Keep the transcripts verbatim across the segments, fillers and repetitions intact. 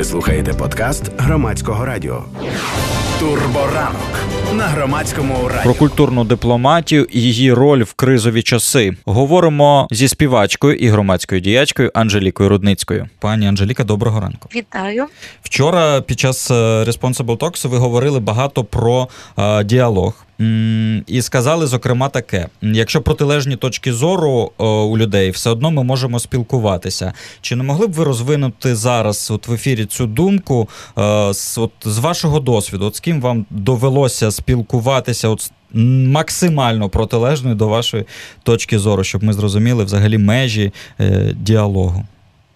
Ви слухаєте подкаст Громадського радіо. Турборанок на Громадському радіо. Про культурну дипломатію і її роль в кризові часи. Говоримо зі співачкою і громадською діячкою Анжелікою Рудницькою. Пані Анжеліка, доброго ранку. Вітаю. Вчора під час Responsible Talks ви говорили багато про е, діалог. І сказали, зокрема, таке: якщо протилежні точки зору о, у людей, все одно ми можемо спілкуватися. Чи не могли б ви розвинути зараз от в ефірі цю думку е, з, от, з вашого досвіду? От з ким вам довелося спілкуватися от, максимально протилежною до вашої точки зору, щоб ми зрозуміли взагалі межі е, діалогу?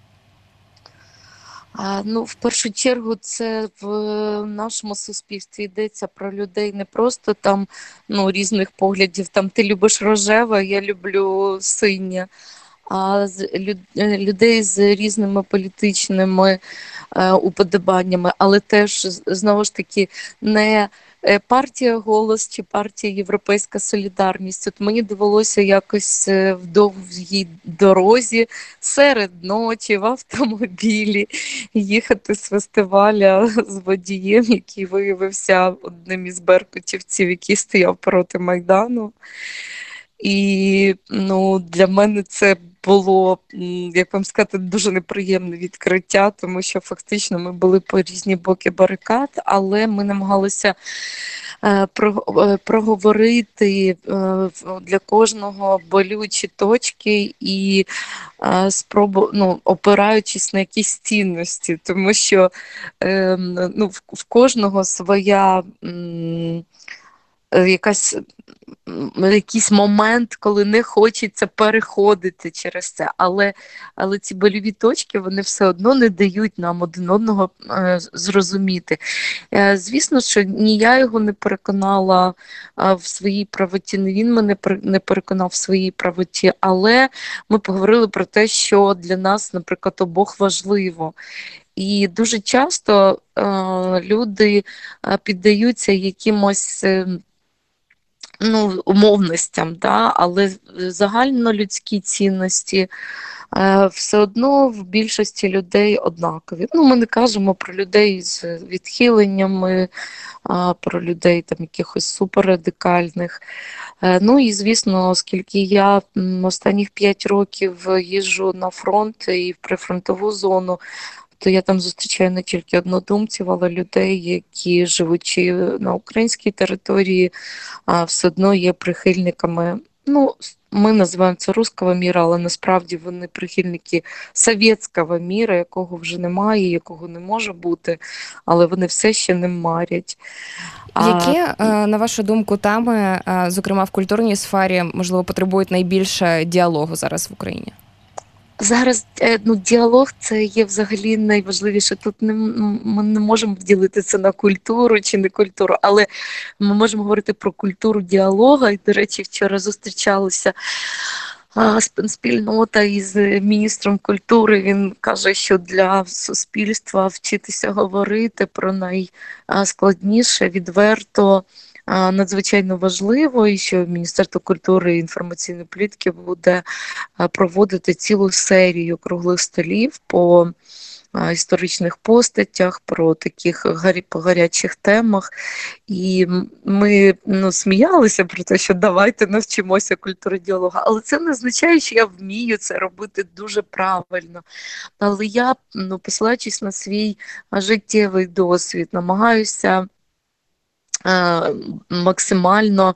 Ну, в першу чергу, це в нашому суспільстві йдеться про людей не просто там, ну, різних поглядів, там ти любиш рожеве, я люблю синє, а з людей з різними політичними е, уподобаннями, але теж, знову ж таки, не партія «Голос» чи партія «Європейська солідарність». От мені довелося якось в довгій дорозі, серед ночі, в автомобілі їхати з фестиваля з водієм, який виявився одним із беркутівців, який стояв проти Майдану. І, ну, для мене це було, як вам сказати, дуже неприємне відкриття, тому що фактично ми були по різні боки барикад, але ми намагалися е, проговорити е, для кожного болючі точки і е, спробу, ну, опираючись на якісь цінності, тому що е, ну, в, в кожного своя м, якась якийсь момент, коли не хочеться переходити через це, але, але ці больові точки, вони все одно не дають нам один одного е, зрозуміти. Е, звісно, що ні я його не переконала е, в своїй правоті, ні він мене не переконав в своїй правоті, але ми поговорили про те, що для нас, наприклад, обох важливо. І дуже часто е, люди е, піддаються якимось е, ну, умовностям, да? Але загальнолюдські цінності е, все одно в більшості людей однакові. Ну, ми не кажемо про людей з відхиленнями, а про людей там якихось суперрадикальних. Е, ну і, звісно, оскільки я останніх п'ять років їжджу на фронт і в прифронтову зону, то я там зустрічаю не тільки однодумців, але людей, які, живучи на українській території, все одно є прихильниками, ну, ми називаємо це руського міра, але насправді вони прихильники совєтського міра, якого вже немає, якого не може бути, але вони все ще не марять. Які, на вашу думку, теми, зокрема в культурній сфері, можливо, потребують найбільше діалогу зараз в Україні? Зараз, ну, діалог – це є взагалі найважливіше. Тут не, ми не можемо ділити це на культуру чи не культуру, але ми можемо говорити про культуру діалогу. І, до речі, вчора зустрічалися спільнота із міністром культури. Він каже, що для суспільства вчитися говорити про найскладніше, відверто, надзвичайно важливо, і що Міністерство культури і інформаційної політики буде проводити цілу серію круглих столів по історичних постатях, про таких гарячих темах. І ми, ну, сміялися про те, що давайте навчимося культурі діалогу. Але це не означає, що я вмію це робити дуже правильно. Але я, ну, посилаючись на свій життєвий досвід, намагаюся максимально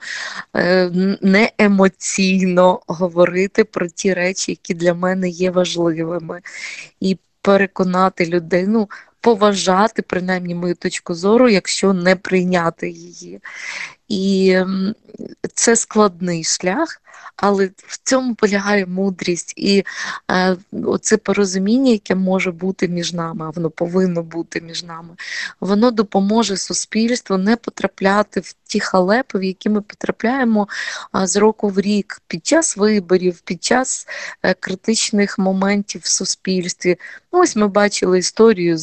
неемоційно говорити про ті речі, які для мене є важливими. І переконати людину, поважати, принаймні, мою точку зору, якщо не прийняти її. І це складний шлях, але в цьому полягає мудрість. І е, оце порозуміння, яке може бути між нами, а воно повинно бути між нами, воно допоможе суспільству не потрапляти в ті халепи, в які ми потрапляємо а, з року в рік, під час виборів, під час е, критичних моментів в суспільстві. Ну, ось ми бачили історію з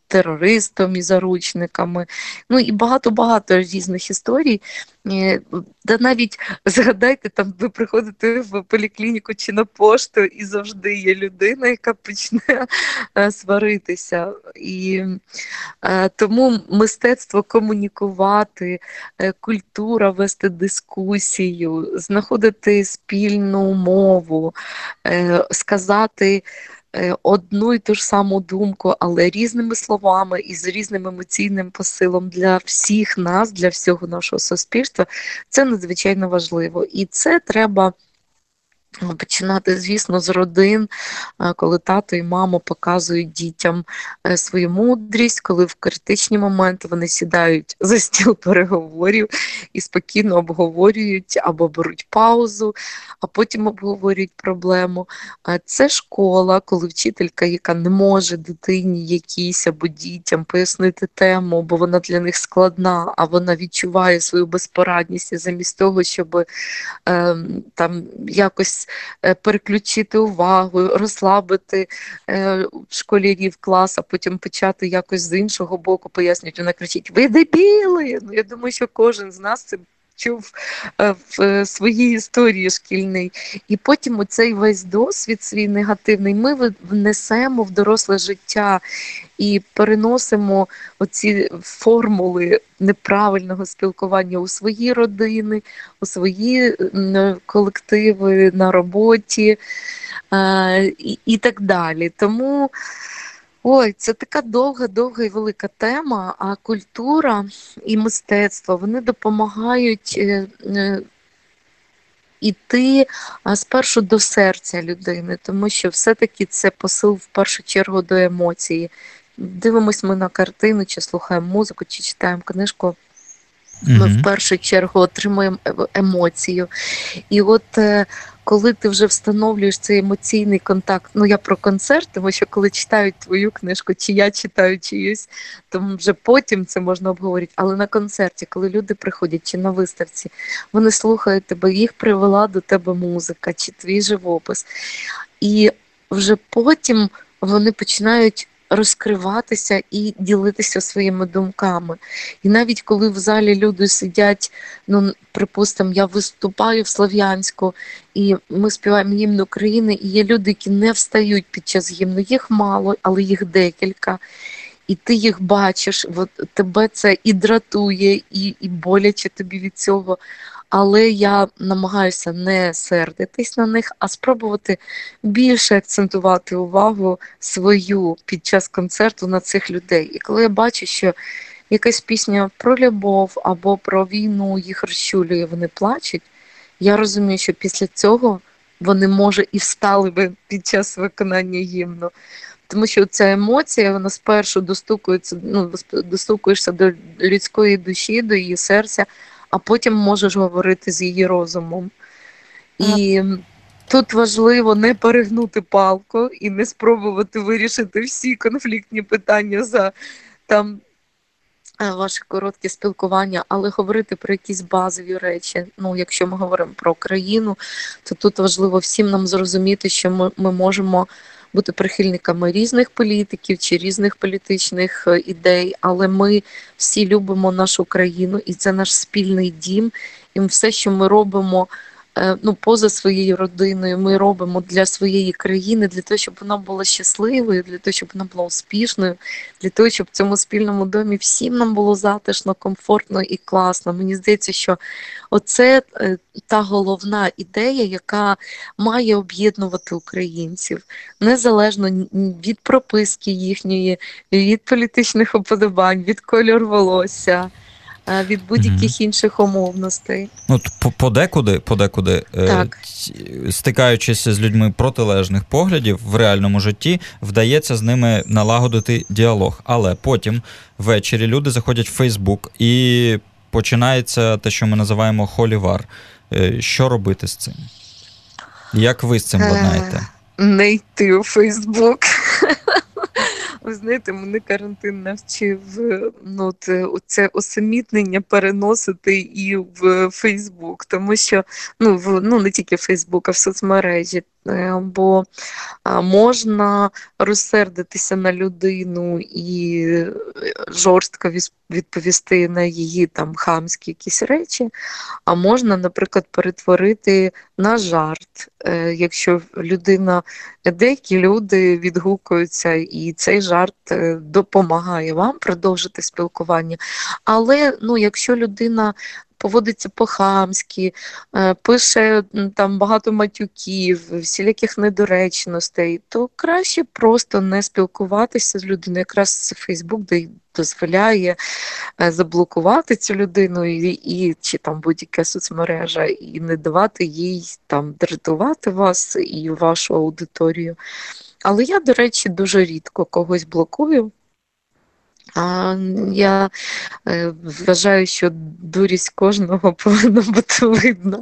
терористом і заручниками. Ну і багато-багато різних історій. Да навіть згадайте, там ви приходите в поліклініку чи на пошту, і завжди є людина, яка почне сваритися. І е, тому мистецтво комунікувати, е, культура вести дискусію, знаходити спільну мову, е, сказати одну і ту ж саму думку, але різними словами і з різним емоційним посилом для всіх нас, для всього нашого суспільства, це надзвичайно важливо. І це треба починати, звісно, з родин, коли тато і мама показують дітям свою мудрість, коли в критичні моменти вони сідають за стіл переговорів і спокійно обговорюють або беруть паузу, а потім обговорюють проблему. Це школа, коли вчителька, яка не може дитині якійсь або дітям пояснити тему, бо вона для них складна, а вона відчуває свою безпорадність, і замість того, щоб е, там якось переключити увагу, розслабити е, школярів клас, а потім почати якось з іншого боку пояснювати. Вона кричить: "Ви дебіли!" Ну, я думаю, що кожен з нас це чув е, в своїй історії шкільній. І потім оцей весь досвід свій негативний ми внесемо в доросле життя і переносимо оці формули неправильного спілкування у свої родини, у свої колективи на роботі е, і, і так далі. Тому ой, це така довга-довга і велика тема, а культура і мистецтво, вони допомагають е, е, іти а, спершу до серця людини, тому що все-таки це посил в першу чергу до емоції. Дивимось ми на картину, чи слухаємо музику, чи читаємо книжку, ми Мгм. в першу чергу отримуємо е- емоцію. І от е, коли ти вже встановлюєш цей емоційний контакт, ну я про концерт, тому що коли читають твою книжку, чи я читаю чиюсь, то вже потім це можна обговорити. Але на концерті, коли люди приходять, чи на виставці, вони слухають тебе, їх привела до тебе музика, чи твій живопис. І вже потім вони починають розкриватися і ділитися своїми думками. І навіть коли в залі люди сидять, ну, припустимо, я виступаю в Слов'янську, і ми співаємо гімн України, і є люди, які не встають під час гімну. Їх мало, але їх декілька. І ти їх бачиш, от тебе це і дратує, і, і боляче тобі від цього. Але я намагаюся не сердитись на них, а спробувати більше акцентувати увагу свою під час концерту на цих людей. І коли я бачу, що якась пісня про любов або про війну їх розчулює, вони плачуть, я розумію, що після цього вони, може, і встали би під час виконання гімну. Тому що ця емоція, вона спершу достукується, ну, достукуєшся до людської душі, до її серця, а потім можеш говорити з її розумом. І тут важливо не перегнути палку і не спробувати вирішити всі конфліктні питання за там ваше коротке спілкування, але говорити про якісь базові речі. Ну, якщо ми говоримо про країну, то тут важливо всім нам зрозуміти, що ми, ми можемо бути прихильниками різних політиків чи різних політичних ідей, але ми всі любимо нашу країну, і це наш спільний дім, і все, що ми робимо, ну, поза своєю родиною, ми робимо для своєї країни, для того, щоб вона була щасливою, для того, щоб вона була успішною, для того, щоб в цьому спільному домі всім нам було затишно, комфортно і класно. Мені здається, що оце та головна ідея, яка має об'єднувати українців, незалежно від прописки їхньої, від політичних уподобань, від кольору волосся, від будь-яких mm-hmm. інших умовностей. От подекуди, подекуди так. е, стикаючись з людьми протилежних поглядів в реальному житті, вдається з ними налагодити діалог. Але потім ввечері люди заходять в Фейсбук і починається те, що ми називаємо холівар. Е, що робити з цим? Як ви з цим ладнаєте? Е, не йти у Фейсбук. Ви знаєте, мене карантин навчив, ну, це усамітнення переносити і в Фейсбук, тому що, ну, в, ну не тільки в Фейсбук, а в соцмережі. Бо можна розсердитися на людину і жорстко відповісти на її там хамські якісь речі, а можна, наприклад, перетворити на жарт. Якщо людина, деякі люди відгукуються, і цей жарт допомагає вам продовжити спілкування. Але, ну, якщо людина поводиться по-хамськи, пише там багато матюків, всіляких недоречностей, то краще просто не спілкуватися з людиною. Якраз Фейсбук дозволяє заблокувати цю людину і, і чи там будь-яка соцмережа, і не давати їй там дратувати вас і вашу аудиторію. Але я, до речі, дуже рідко когось блокую. А я е, вважаю, що дурість кожного повинна бути видна.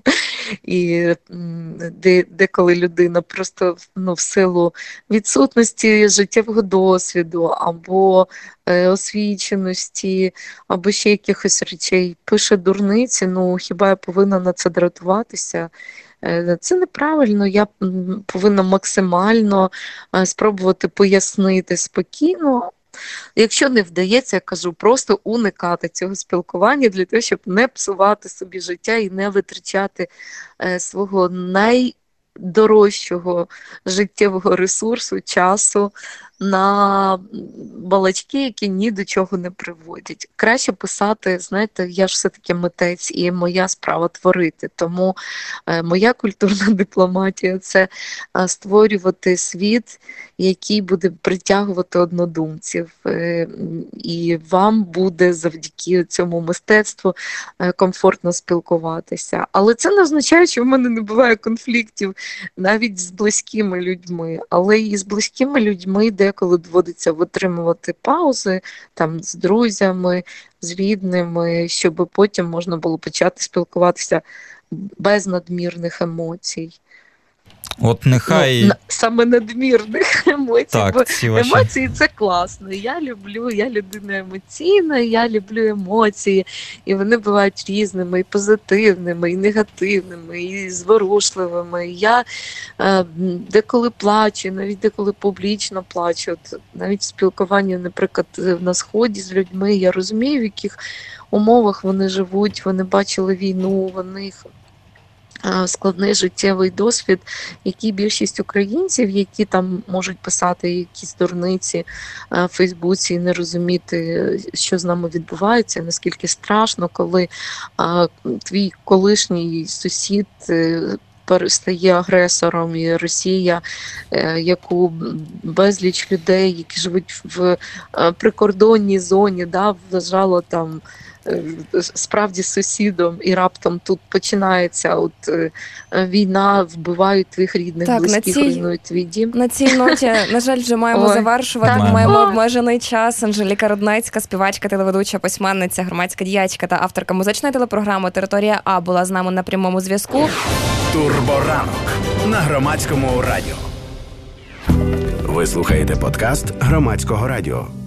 І де, деколи людина просто, ну, в силу відсутності життєвого досвіду або е, освіченості, або ще якихось речей пише дурниці, ну хіба я повинна на це дратуватися? Це неправильно, я повинна максимально спробувати пояснити спокійно. Якщо не вдається, я кажу, просто уникати цього спілкування для того, щоб не псувати собі життя і не витрачати е, свого найдорожчого життєвого ресурсу, часу на балачки, які ні до чого не приводять. Краще писати, знаєте, я ж все-таки митець і моя справа творити. Тому е, моя культурна дипломатія – це е, створювати світ, який буде притягувати однодумців. Е, і вам буде завдяки цьому мистецтву е, комфортно спілкуватися. Але це не означає, що в мене не буває конфліктів навіть з близькими людьми. Але і з близькими людьми, де коли доводиться витримувати паузи там з друзями, з рідними, щоб потім можна було почати спілкуватися без надмірних емоцій. От нехай... Ну, саме надмірних емоцій, так, бо ці ваші... емоції – це класно. Я люблю, я людина емоційна, я люблю емоції, і вони бувають різними, і позитивними, і негативними, і зворушливими. Я е, деколи плачу, навіть деколи публічно плачу. От, навіть в спілкуванні, наприклад, на Сході з людьми, я розумію, в яких умовах вони живуть, вони бачили війну, вони складний життєвий досвід, який більшість українців, які там можуть писати якісь дурниці в Фейсбуці і не розуміти, що з нами відбувається, наскільки страшно, коли а, твій колишній сусід стає агресором, і Росія, яку безліч людей, які живуть в прикордонній зоні, да, вважало там справді сусідом, і раптом тут починається от війна, вбивають твоїх рідних, так, близьких, руйнують твій дім. На цій ноті, на жаль, вже маємо Ой, завершувати. Так. Маємо обмежений час. Анжеліка Руднецька, співачка, телеведуча, письменниця, громадська діячка та авторка музичної телепрограми «Територія А» була з нами на прямому зв'язку. Турборанок на Громадському радіо. Ви слухаєте подкаст Громадського радіо.